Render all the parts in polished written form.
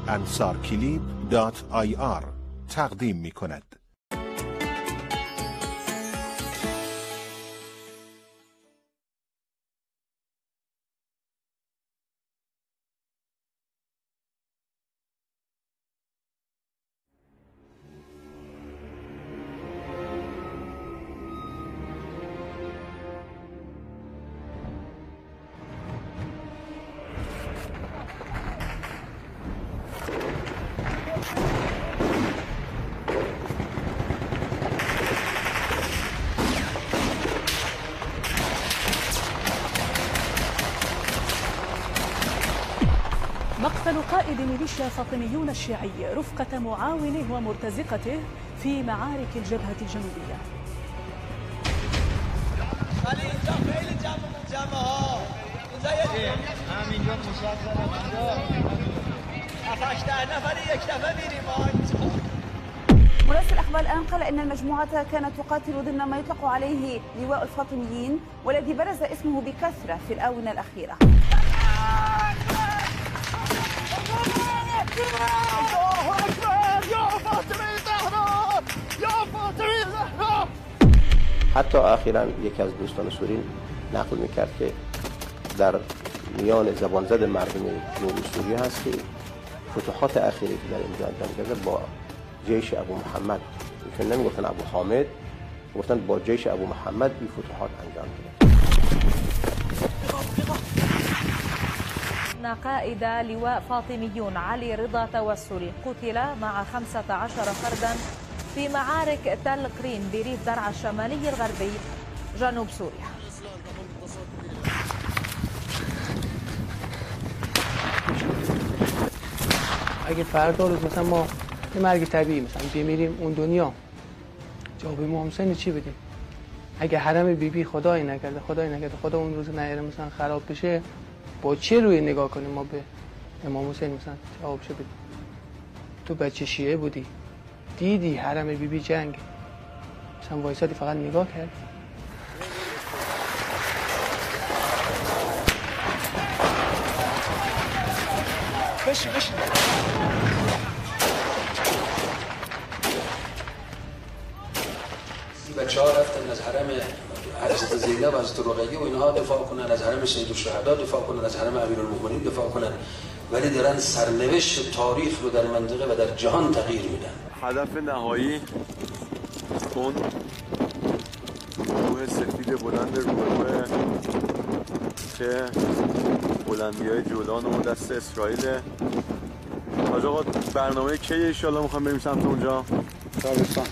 ansarkilib.ir تقدیم می کند. مقتل قائد ميليشيا فاطميون الشيعي رفقة معاونه ومرتزقته في معارك الجبهة الجنوبية. مراسل الأخبار الآن قال إن المجموعات كانت تقاتل ضمن ما يطلق عليه لواء الفاطميين والذي برز اسمه بكثرة في الآونة الأخيرة. حتی اخیراً یکی از دوستان سورین نقل میکرد که در میان زبانزد مردم جنوبی سوریه هست که فتوحات اخیری که در اینجا انجام شده با جیش ابو محمد، ایشون نمیگفتن ابو حامد، گفتن با جیش ابو محمد این فتوحات انجام شده. قائد لواء فاطميون علي رضا توسل قتل مع 15 فردا في معارك تل قرين بريف درعا الشمالي الغربي جنوب سوريا. اگه فردا روز مثلا ما یه مرگ طبیعی مثلا بمیریم اون دنیا جواب امام حسین چی بدیم؟ اگه حرم بیبی خدای نکرده خدا اون روز نیاره مثلا خراب بشه، با چه روی نگاه کنیم ما به امام حسین مثلا جواب شو بدیم؟ تو بچه شیعه بودی دیدی حرم بیبی جنگ مثلا وایسادی فقط نگاه کرد؟ بشین بچه‌ها رفتن از حرم حضرت زینب، حضرت رقیه و اینها دفاع کنن، از حرم سید الشهدا دفاع کنن، از حرم امیرالمومنین دفاع کنن، ولی دارن سرنوشت تاریخ رو در منطقه و در جهان تغییر میدن. هدف نهایی اون کوه سفید بلند روبروه که بلندی‌های جولان و دست اسرائیل. حاج آقا برنامه کیه ان شاء الله می‌خوام بریم سمت اونجا؟ تابستان.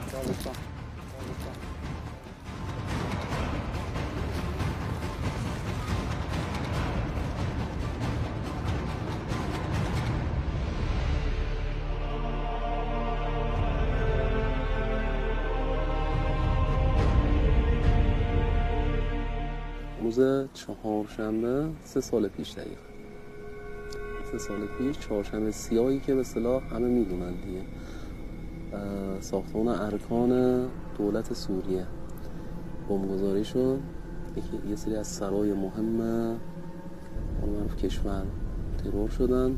4 3 سال پیش دقیقا 3 سال پیش چهارشنبه سیاهی که به اصطلاح همه میدونن دیگه، ساختمان ارکان دولت سوریه بمبگذاری شد. یه سری از سرای مهم معروف کشور ترور شدن.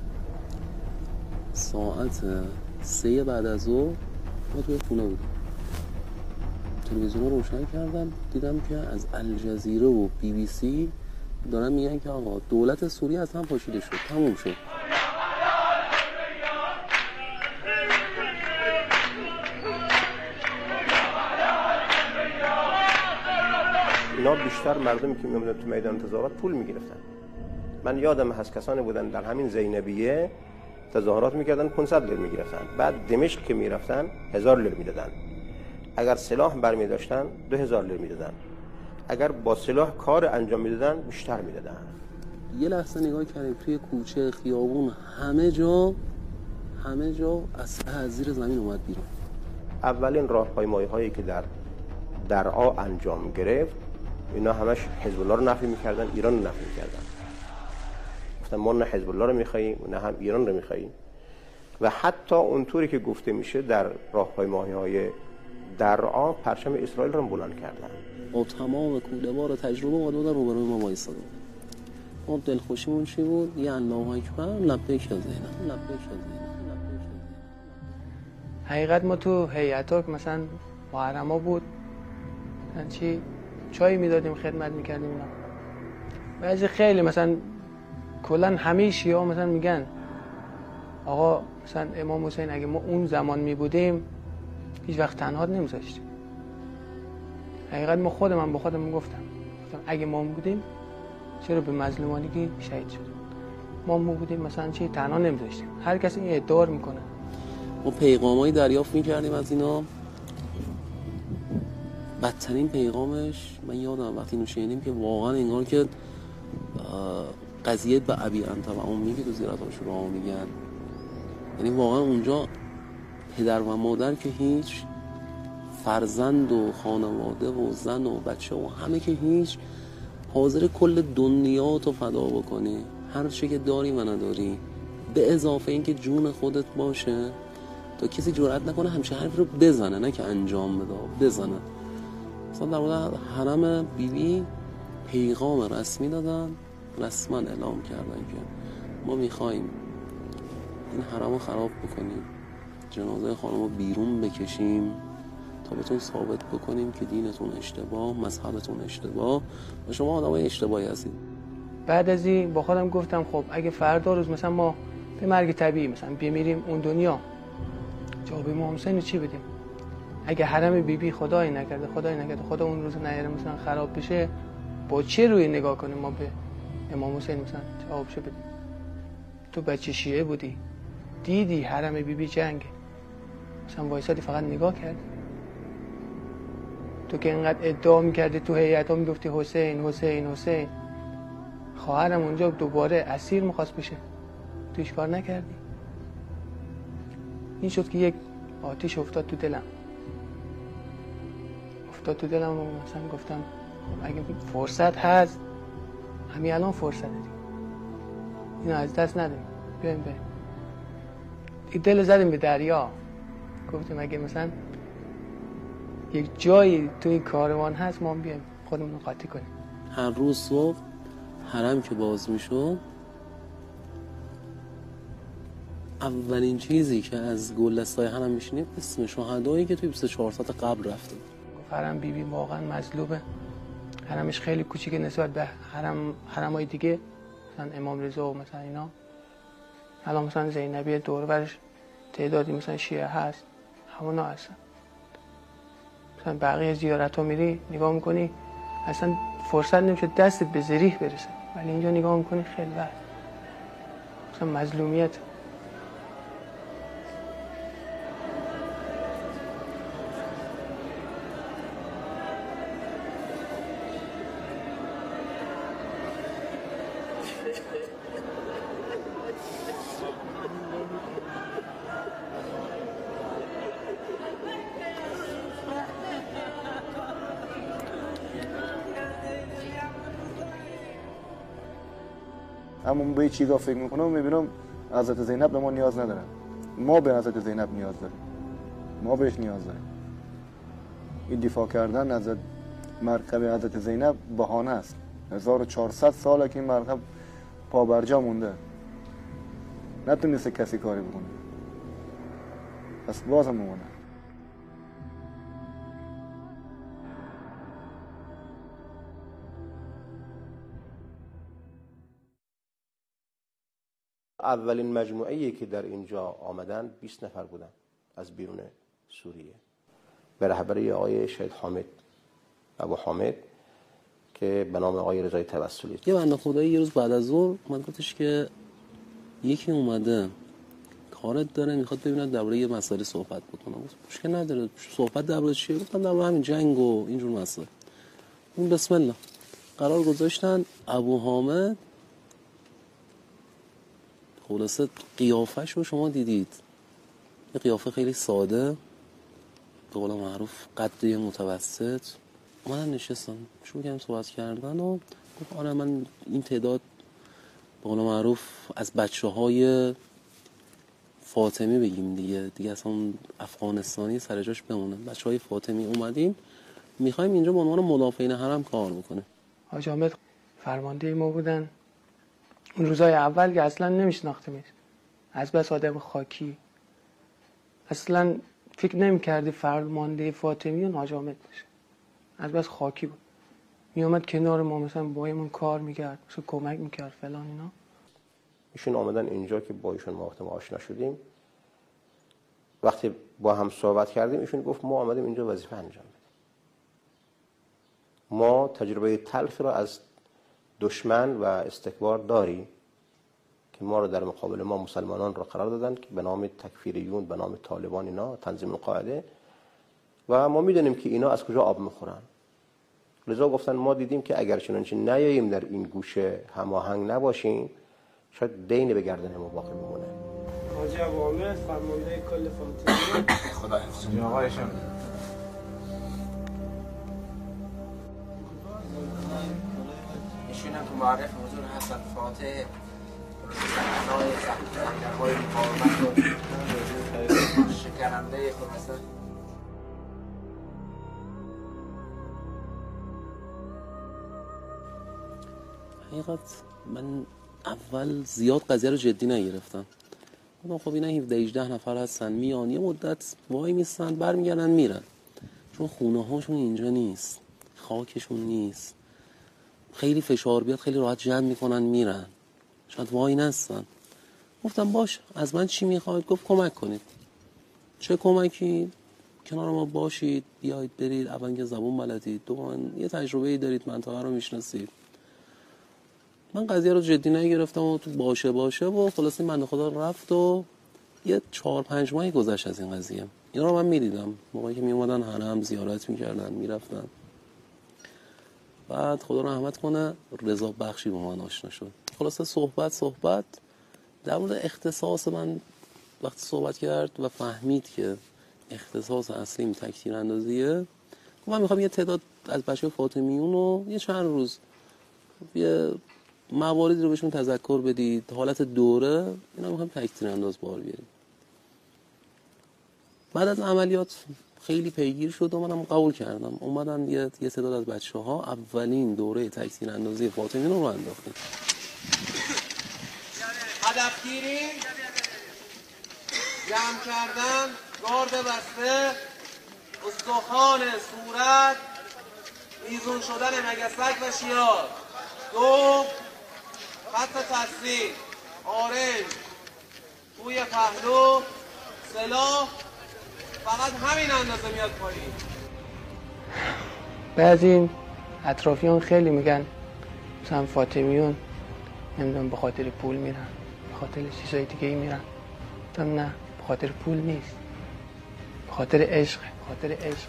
ساعت 3 بعد از ظهر ما توی خونه بودیم، تلویزیون رو روشن کردم، دیدم که از الجزیره و BBC دارن میگن که آقا دولت سوریه از هم پاشیده شد، تموم شد. اینا بیشتر مردمی که میموندن تو میدان تظاهرات پول میگرفتن. من یادم هست کسانی بودن در همین زینبیه تظاهرات میکردن 500 لیره میگرفتن، بعد دمشق که میرفتن 1000 لیره میدادن، اگر سلاح برمی داشتن 2000 لیره میدادن، اگر با سلاح کار انجام میدادن بیشتر میدادن. یه لحظه نگاه کردیم توی کوچه، خیابون، همه جا از زیر زمین اومد بیرون. اولین راهپیمایی هایی که در درعا انجام گرفت، اینا همش حزب الله رو نفی میکردن، ایران رو نفی میکردن. گفتن ما نه حزب الله رو میخواییم نه هم ایران رو میخواییم. و حتی اونطوری که گفته میشه در راهپیمایی های درعا پرچم اسرائیل رو بلند کردن. با تمام کوله‌بار و تجربه اومده بودن روبروی ما وایسادن. ما دلخوشیمون چی بود؟ یه الله اکبر لبیک یا زینب. حقیقت ما تو هیئت‌ها که مثلا محرما بود مثلا چی چای میدادیم خدمت میکردیم اینا. بعضی خیلی مثلا کلا همه شیعه مثلا میگن آقا مثلا امام حسین اگه ما اون زمان میبودیم هیچ وقت تنها نمیذاشتیم. حقیقت ما با خودم گفتم اگه ما بودیم چرا به مظلومانگی شهید شد. ما بودیم مثلا چی تنها نمیذاشتیم. هر کسی این ادعا میکنه. ما پیغامایی دریافت میکردیم از اینا. بدترین پیغامش من یادم وقتی اینو شنیدیم که واقعا انگار که قضیه به ابی انت و امی که تو زیارت‌هاش رو میگن، یعنی واقعا اونجا پدر و مادر که هیچ، فرزند و خانواده و زن و بچه و همه که هیچ، حاضر کل دنیا تو فدا بکنی، هر چی که داری و نداری، به اضافه اینکه جون خودت باشه تا کسی جرئت نکنه همچین حرف رو بزنه، نه که انجام بده، بزنه. مثلا در مورد حرم بیبی پیغام رسمی دادن، رسما اعلام کردن که ما میخوایم این حرم رو خراب بکنیم، جنازه خانم رو بیرون بکشیم تا بهتون ثابت بکنیم که دینتون اشتباه، مذهبتون اشتباه و شما آدمای اشتباهی هستید. بعد از این با خودم گفتم خب اگه فردا روز مثلا ما به مرگ طبیعی مثلا بمیریم اون دنیا، جواب امام حسین چی بدیم؟ اگه حرم بیبی خدای نکرده خدا اون روز نیاره مثلا خراب بشه، با چه روی نگاه کنیم ما به امام حسین مثلا جوابشو بدیم؟ تو بچه شیعه بودی دیدی حرم بیبی جنگ مثلا وایسادی فقط نگاه کردی؟ تو که اینقدر ادعا میکردی تو هیئت‌ها میگفتی حسین حسین حسین، خواهرم اونجا دوباره اسیر میخواست بشه، تو هیچ کار نکردی. این شد که یک آتش افتاد تو دلم و مثلا گفتم اگه فرصت هست همین الان فرصت داریم، اینو از دست ندیم، بیایم بریم. دل زدیم به دریا، گفتیم اگه مثلا یک جایی تو این کاروان هست ما بیایم خودمون رو قاطی کنیم. هر روز صبح حرم که باز میشد اولین چیزی که از گلدستای حرم میشنید اسم شهدایی که توی 24 ساعت قبل رفته. حرم بیبی واقعا مظلومه، حرمش خیلی کوچیکه نسبت به حرمای دیگه، مثلا امام رضا و مثلا اینا. الان مثلا زینبیه دور برش تعدادی مثلا شیعه هست، همونا هستن. مثلا بقیه زیارت ها میری نگاه میکنی اصلا فرصت نمیشه دستت به ذریح برسه، ولی اینجا نگاه میکنی خیلی وقت مثلا مظلومیت. اما به چیزا فکر میکنم و میبینم حضرت زینب به ما نیاز ندارن، ما به حضرت زینب نیاز داریم، ما بهش نیاز داریم. این دفاع کردن از مرکب حضرت زینب بهانه است. 1400 ساله که این مرکب پابرجا مونده، نتونسته کسی کاری بکنه، پس باز هم مونده. اولین مجموعه‌ای که در اینجا آمدن 20 نفر بودن از بیرون سوریه به رهبری آقای شهید حامد ابو حامد که به نام آقای رضای توسلی. یه بنده خدایی یه روز بعد از ظهر من گفتش که یکی اومده کارت داره میخواد ببیند درباره یه مسئله صحبت بکنه. مشکل نداره، صحبت درباره چیه؟ گفتم درباره همین جنگ و اینجور مسائل. اون بسم الله قرار گذاشتن. ابو حامد خلاصه قیافش رو شما دیدید، یه قیافه خیلی ساده، به قول معروف قدری متوسط. من نشستم شروع کردم صحبت کردن و گفت آره من این تعداد به قول معروف از بچه‌های فاطمی بگیم دیگه اصلا افغانستانی سر جاش بمونه، بچه‌های فاطمی اومدیم میخوایم اینجا به عنوان مدافعین حرم کار بکنه. حاج حامد فرمانده ما بودن، اون روزای اول که اصلا نمیشناختیمش، از بس آدم خاکی، اصلا فکر نمی‌کردی فرمانده فاطمیون حاج حامد باشه، از بس خاکی بود. میومد کنار ما مثلا با ایمون کار میکرد، مثلا کمک میکرد فلان اینا. ایشون آمدن اینجا که با ایشون ما آشنا شدیم، وقتی با هم صحبت کردیم ایشون گفت ما آمدیم اینجا وظیفه انجام بدیم. ما تجربه تلخ را از دشمن و استکبار داریم که ما رو در مقابل ما مسلمانان را قرار دادن که به نام تکفیریون، به نام طالبان اینا، تنظیم القاعده، و ما میدونیم که اینا از کجا آب میخورن. لذا گفتن ما دیدیم که اگر چنانچه نیاییم در این گوشه هماهنگ نباشیم شاید دین به گردن ما باقی بمونه. حاجی ابو حامد فرمانده کل فاطمیون، خدا حفظشون. آقایشون ایشون هم که معرف حضور حسن فاتح رهنمای لشکرهای مقاومت و شکننده خلاصه. حقیقت من اول زیاد قضیه رو جدی نگرفتم. خب اینا 17-18 نفر هستن، میان یه مدت وای میستن برمیگردن میرن، چون خونه هاشون اینجا نیست، خاکشون نیست، خیلی فشار بیاد خیلی راحت جمع میکنن میرن، شاید وای نستن. گفتم باش، از من چی میخواید؟ گفت کمک کنید. چه کمکی؟ کنار ما باشید، بیاید برید، اول که زبون بلدید، دوم یه تجربه‌ای دارید، منطقه رو میشناسید. من قضیه رو جدی نگرفتم و تو باشه و خلاصی من خدا رفت و یه 4-5 ماهی گذشت از این قضیه. اینا رو من میدیدم موقعی که میومدن حرم زیارت میکردن میرفتن. بعد خدا رحمت کنه رضا بخشی با من آشنا شد. خلاصه صحبت در مورد اختصاص من وقتی صحبت کرد و فهمید که اختصاص اصلیم تکتیر اندازیه، من میخوام یه تعداد از بچه فاطمیون رو یه چند روز یه مواردی رو بهشون تذکر بدید، حالت دوره اینا میخوام تکتیر انداز بار بیاریم. بعد از عملیات خیلی پیگیر شد و منم قبول کردم. اومدن یه تعداد از بچه‌ها اولین دوره تکتیر اندازی فاطمیون رو انداختیم. هدفگیری، جمع کردن، گارد بسته، استخوان صورت، میزون شدن مگسک و شیار. 2 خط تصویر، آرنج، توی پهلو، سلاح، فقط همین اندازه میاد پایین. بعضی اطرافیان خیلی میگن مثلا فاطمیون نمیدونم به خاطر پول میرن، به خاطر چیزای دیگه ای میرن. نه، به خاطر پول نیست، به خاطر عشق، به خاطر عشق.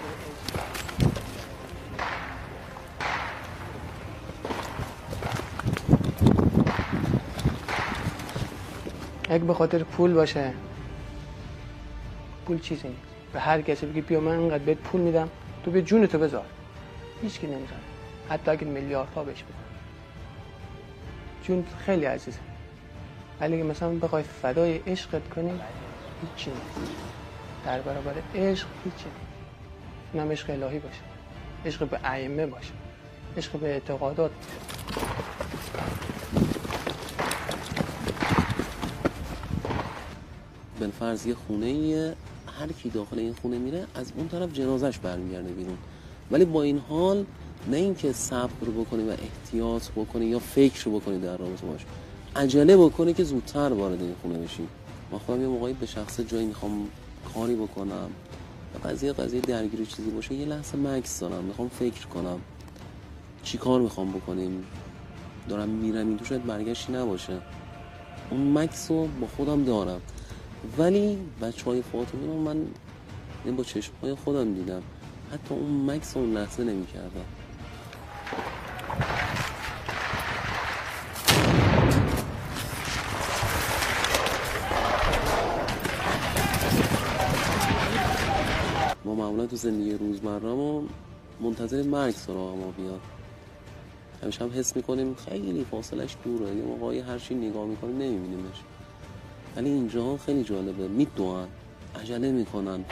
اگه به خاطر پول باشه، پول چیزی نیست. به هر کسی بگی بیا من اینقدر بهت پول میدم تو بیا جونتو بذار، هیچ کی نمیذاره، حتی اگه میلیاردها بهش بدن. جون خیلی عزیزه، ولی اگه مثلا بخوای فدای عشقت کنی هیچی نیست. در برابر عشق هیچی نیست. اینم عشق الهی باشه، عشق به ائمه باشه، عشق به اعتقادات باشه. بالفرض یه خونه‌ایه، هر کی داخل این خونه میره از اون طرف جنازش برمیگرده بیرون، ولی با این حال نه اینکه صبر بکنی و احتیاط بکنی یا فکر بکنی در رابطه باش، عجله بکنی که زودتر وارد این خونه بشی. من خودم یه موقعی به شخص جایی میخوام کاری بکنم و قضیه درگیری چیزی باشه، یه لحظه مکث دارم، میخوام فکر کنم چی کار میخوام بکنیم، دارم میرم این تو شاید برگشتی نباشه. اون مکث رو با خودم دارم، ولی بچه‌های فاطمی رو من با چشم‌های خودم دیدم، حتی اون مکث اون لحظه نمی‌کردم. ما معمولا تو زندگی روزمره‌مون منتظر مرگ سراغ ما بیاد، همیشه هم حس می‌کنیم خیلی فاصلش دوره، یه موقعی هر چی نگاه می‌کنیم نمی‌بینیمش، ولی اینجا خیلی جالبه، میدوئن، عجله میکنن.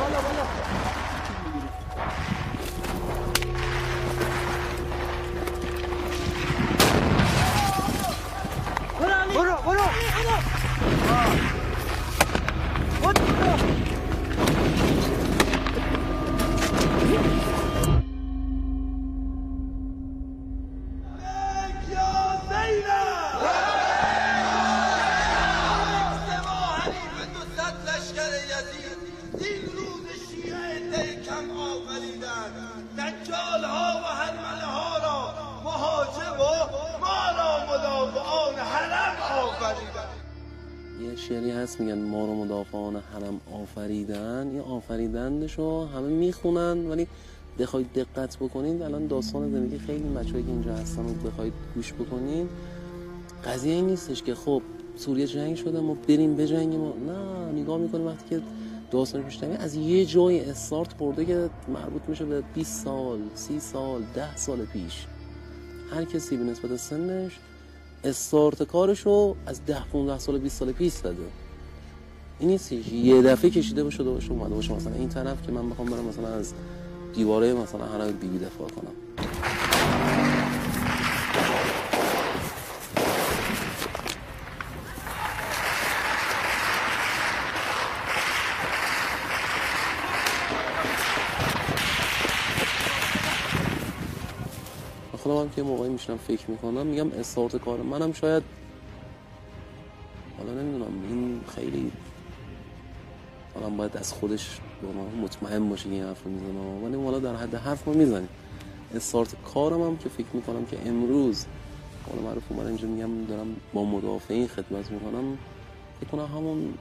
یه شعری هست میگن ما رو مدافعان حرم آفریدن. یه آفریدنشو همه میخونن، ولی بخواید دقت بکنید الان داستان زندگی خیلی بچه‌ای که اینجا هستن رو بخواید گوش بکنید، قضیه این نیستش که خب سوریه جنگ شده ما بریم بجنگیم. نه، نگاه میکنیم وقتی که داستان پیش میاد از یه جای استارت برده که مربوط میشه به 20 سال 30 سال 10 سال پیش. هر کسی به نسبت سنش استارت کارشو از 10 15 سال 20 سال پیش زده. این نیست یه دفعه کشیده باشه اومده باشه مثلا این طرف که من بخوام برم مثلا از دیواره مثلا حرم بیبی دفاع کنم. خودم هم که موقعی میشنم فکر میکنم میگم استارت کار منم شاید حالا نمیدونم این خیلی حالا باید از خودش مطمئن باشه این حرف رو میزنم، ولی حالا در حد حرف ما میزنیم. استارت کارم هم که فکر میکنم که امروز حالا معروف من اینجا میگم دارم با مدافعین خدمت میکنم، فکر کنم همون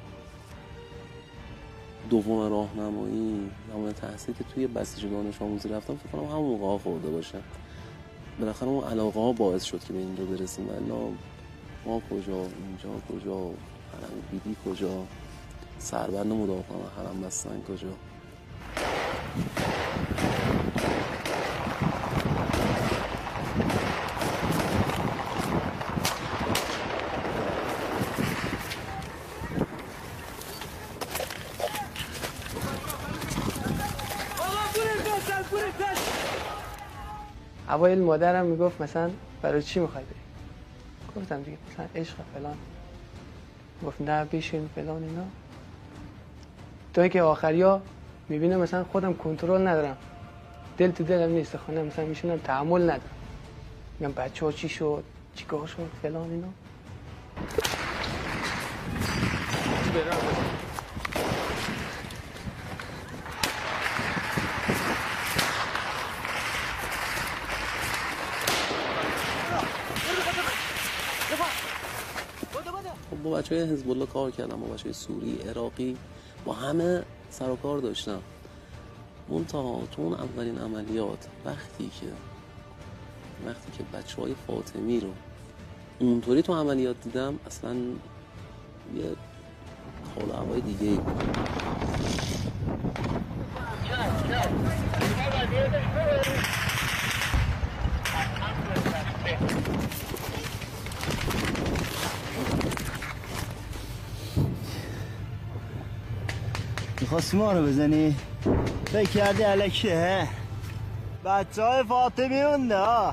دوم راهنمایی همون تحصیل که توی بسیج دانش آموزی رفتم فکر کنم همون موقع خورده باشه. بالاخره اون علاقه ها باعث شد که به اینجا برسیم. الا ما کجا، اینجا کجا، حرم بیبی کجا، سربند مدافعان حرم بستن کجا. اوایل مادرم میگفت مثلا برای چی میخوای بری؟ گفتم دیگه مثلا عشق فلان. گفت نه بشین فلان اینا. تا اینکه آخریا میبینم مثلا خودم کنترل ندارم، دل تو دلم نیست، خونه مثلا میشونم تحمل ندارم، میگم بچه‌ها چی شد چیکار شد فلان اینا. با بچه‌های حزب الله کار کردم، با بچه‌های سوری، عراقی، با همه سر و کار داشتم. منتها تو اون اولین عملیات وقتی که بچه‌های فاطمی رو اونطوری تو عملیات دیدم، اصلا یه حال و هوای دیگه‌ای بود. میخواستی ما رو بزنی؟ فکر کردی الکیه؟ بچه های فاطمی مونده ها.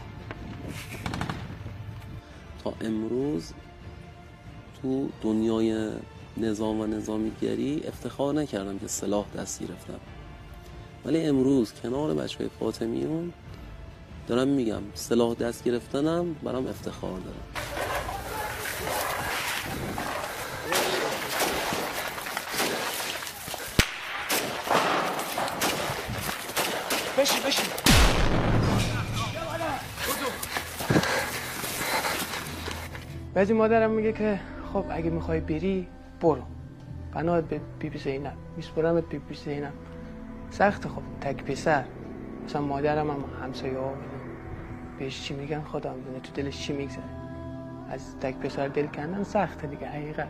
تا امروز تو دنیای نظام و نظامیگری افتخار نکردم که سلاح دست گرفتم، ولی امروز کنار بچه های فاطمیون دارم میگم سلاح دست گرفتنم برام افتخار دارم. بشین بعضی مادرم میگه که خب اگه میخوای بری برو، پناهت به بیبی زینب، میسپرمت به بیبی زینب. سخت خب تک پسر، مثلا مادرم هم همسایه ها بهش چی میگن خدا میدونه تو دلش چی میگذره. از تک پسر دل کندن سخته دیگه حقیقت.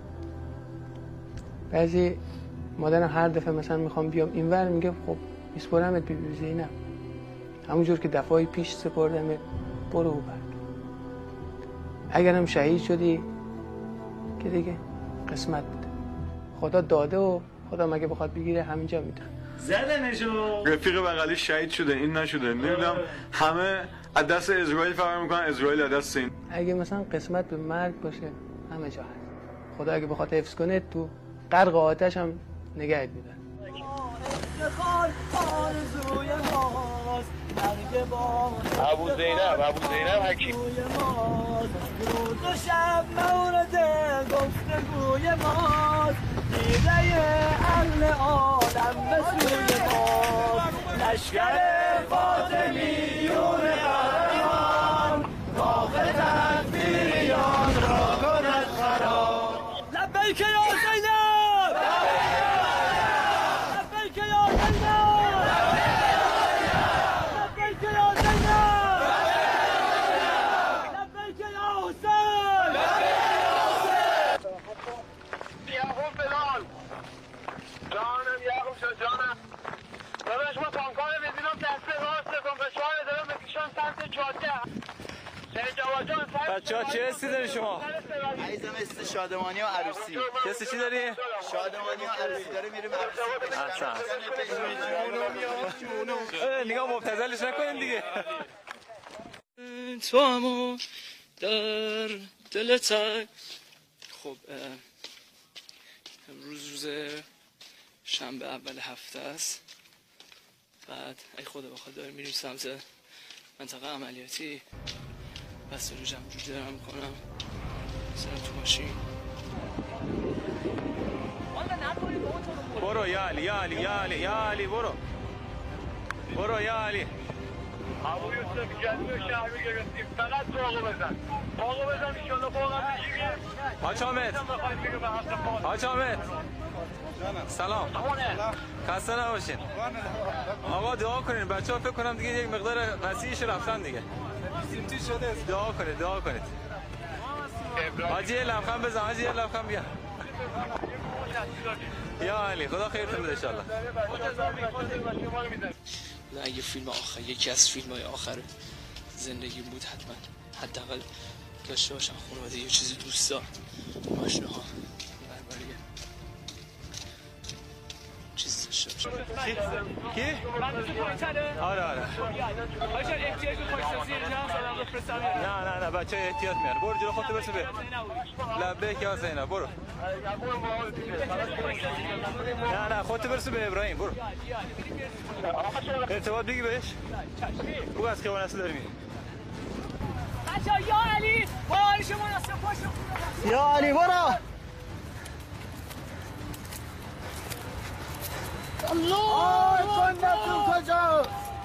بعضی مادرم هر دفعه مثلا میخوام بیام اینور میگه خب میسپرمت به بیبی زینب، همونجور که دفعه پیش سپردم برو و برد. اگرم شهید شدی که دیگه قسمت بوده، خدا داده و خدا مگه بخواد بگیره همینجا میده. زدنشو. رفیق بغلی شهید شده، این نشده. نمیدونم همه از دست اسرائیل فرار میکنن، اسرائیل از دست این. اگه مثلا قسمت به مرگ باشه همه جا هست. خدا اگه بخواد حفظ کنه تو غرق آتش هم نگهت میداره. ابو زینب حکیم روز شب مورد گفتگوی ماست دیده اهل عالم به سوی ماست لشکر فاطمیون قهرمان کاخ تکبیریان را کند خراب لبیک یا زینب لبیک یا زینب بچه ها چه حسی داری شما؟ عزیزم حس شادمانی و عروسی. حس چی داری؟ شادمانی و عروسی داره میریم عروسی. نگاه مبتذلش نکنین دیگه. تو همو در دلت. خب امروز شنبه اول هفته است. بعد ای خدا بخواد داریم میریم سمت منطقه عملیاتی. بس رو جمع جور دارم میکنم سرم تو ماشین. برو یا علی برو یا علی. ابو یوسف جلوی شهر رو گرفتیم، فقط باقو بزن ایشالله باقو بگیریم. حاج حامد سلام، خسته نباشین. آقا دعا کنین، بچه ها فکر کنم دیگه یک مقدار وسیعش رفتن دیگه. دعا کنید. حاجی یه لبخند بزن، حاجی یه لبخند بیا. یا علی خدا خیرتون بده انشالله. اگه فیلم آخر یکی از فیلم‌های آخر زندگی بود حداقل داشته باشم خانواده یه چیزی دوستا آشناها بربریه چیزی داشته باشم. کی؟ آره نه بچه احتیاط میاره. برو جلو خودت برسه به لبیک یا زینب. برو نه خودت برسه به ابراهیم. برو ارتباط بگی بهش بگو از خیابان اصل داری میری. بچه یا علی باری شما نصف پاشو یا علی برو. الله جنتون کجا؟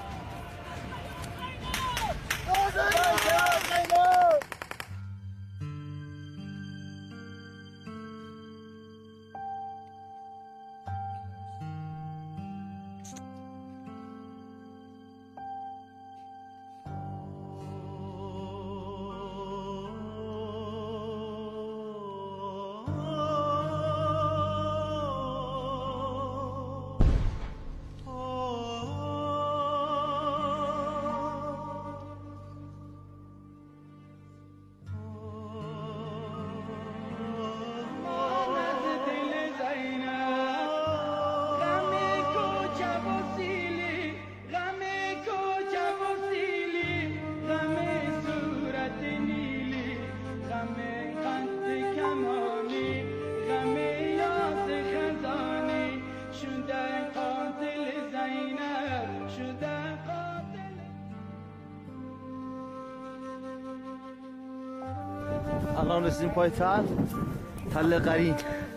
الان رسیدیم پای تل قرین.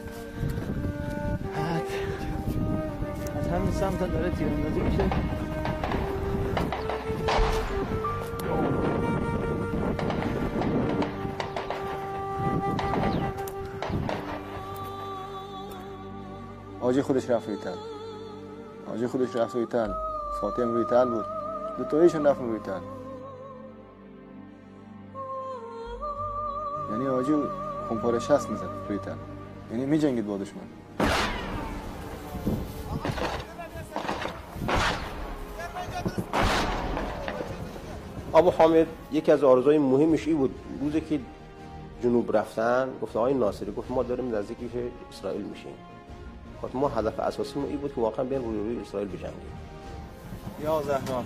از همین سمت داره تیراندازی میشه. حاجی خودش رفت روی تل. فاطمه روی تل بود. دوتاییشون رفتن روی تل. یعنی حاجی خونپاره 60 میزد روی تن، یعنی میجنگید با دشمن. ابو حامد یکی از آرزوهای مهمش این بود روزی که جنوب رفتن گفت آقای ناصری، گفت ما داریم نزدیک اسرائیل میشیم، خب ما هدف اساسی ما این بود که واقعا بیان روی اسرائیل بجنگیم. یا زهران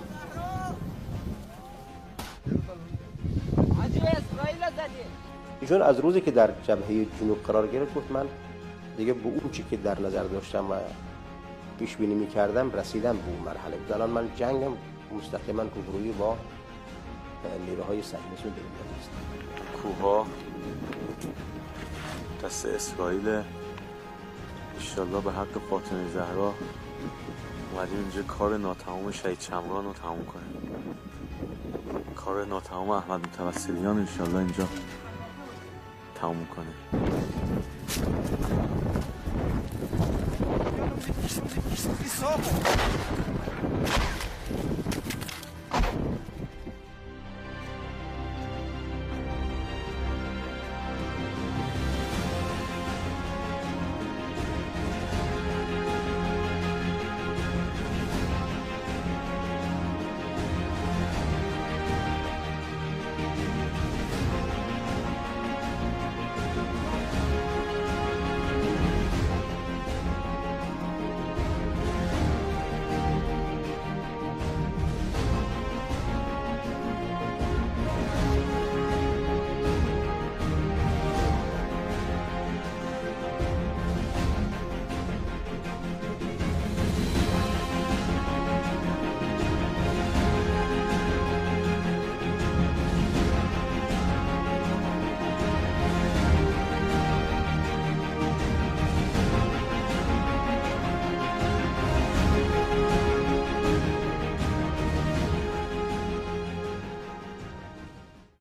ایشون از روزی که در جبهه جنوب قرار گرفت گفت من دیگه به اون چی که در نظر داشتم و پیش بینی می‌کردم رسیدم به اون مرحله. الان من جنگم مستقیما روبرویی با نیروهای صهیونیسم دارم است. کوها دست اسرائیل. ان شاءالله به حق فاطمه زهرا اومدیم اینجا کار ناتمام شهید شمران رو تموم کنیم. کار ناتمام احمد متوسلیان ان شاءالله اینجا تموم کنه.